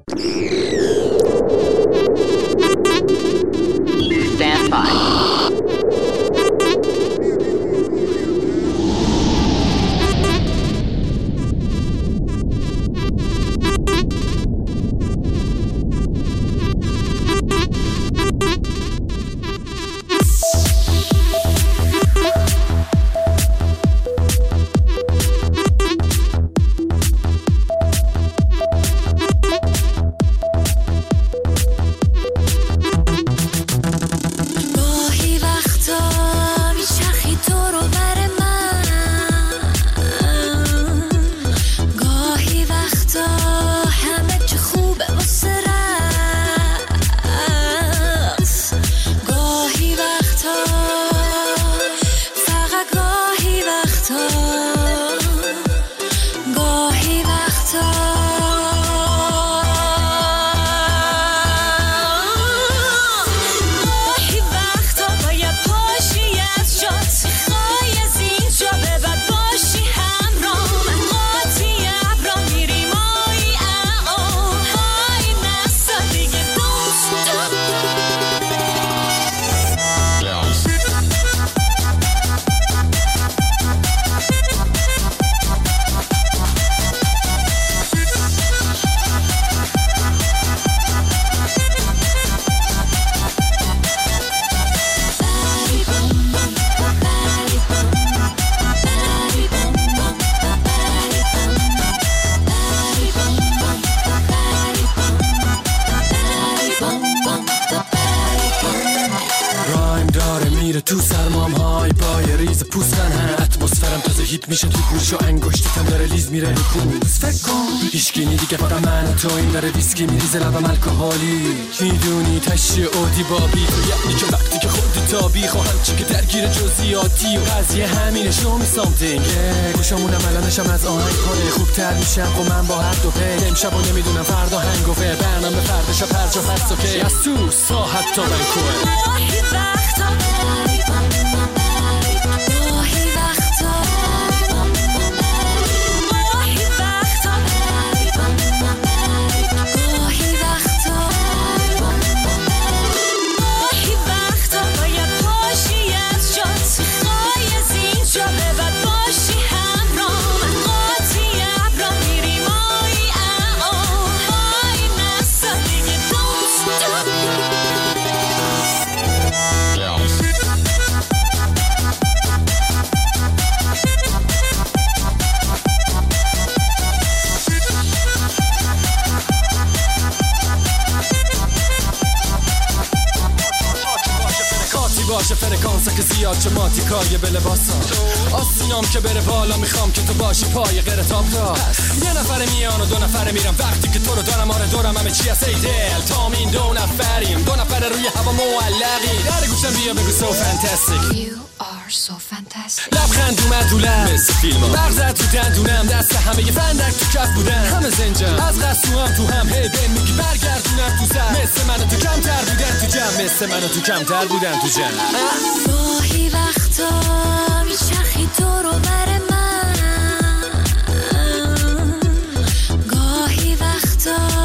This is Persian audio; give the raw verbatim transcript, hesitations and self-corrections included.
Stand by. تو سرمام های پای ریز پوستن هم اتمسفرم تازه هیت میشه تو گوش و انگشتتم داره لیز میره پوست فکر کن هیچکی نی دیگه فقط من و تو این داره ویسکی میریزه لبم الکلی میدونی تشی اودی بابی تو یعنی که وقتی که خودی تابی خواهم چی که درگیر جزئیاتی و قضیه همینه شو می سامتینگ گوشمونم الانشم از آهنگ کنه خوبتر میشم و من با هر دو پی امشب و نمیدونم فردا هنگوفه برنامه فردشا پرجا پس اوکی از تو ساحت تا بنکوه باشه فرکانسا که زیاد چه ماتیکایه به لباسم آسینام که بره بالا میخوام که تو باشی پای غیر تاب را یه نفر میان و دو نفر میرم وقتی که تو رو دارم آره دورم همه چی هست ای دل تامین دو نفریم دو نفر روی هوا معلقی در گوشم بیا بگو so fantastic You are so fantastic لبخند اومد دولم مثل فیلم ها برزد تو دندونم دست همه یه فندک تو کف بودن همه زنجم از قصو هم تو هم هی بین میگی برگردونم تو سر مثل منو تو کمتر بودن تو جمع مثل منو تو کمتر بودن تو جمع گاهی وقتا میچرخی دور و بر من گاهی وقتا